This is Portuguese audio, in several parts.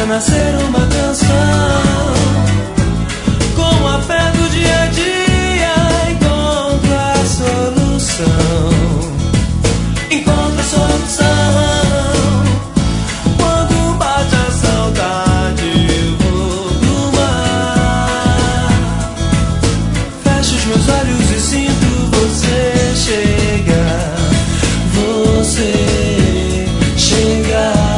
nascer uma canção. Com a fé do dia a dia encontro a solução. Encontro a solução. Quando bate a saudade eu vou pro mar. Fecho os meus olhos e sinto você chegar. Você chegar.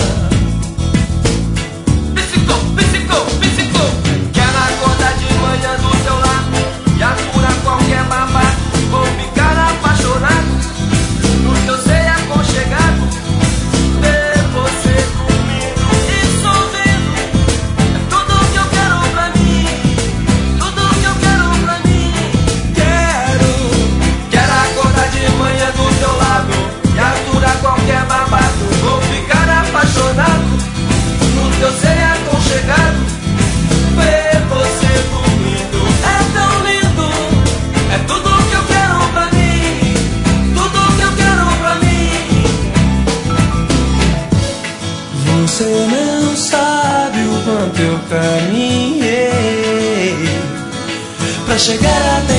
Eu sei aconchegado, ver você dormindo. É tão lindo, é tudo que eu quero pra mim, tudo que eu quero pra mim. Você não sabe o quanto eu caminhei pra chegar até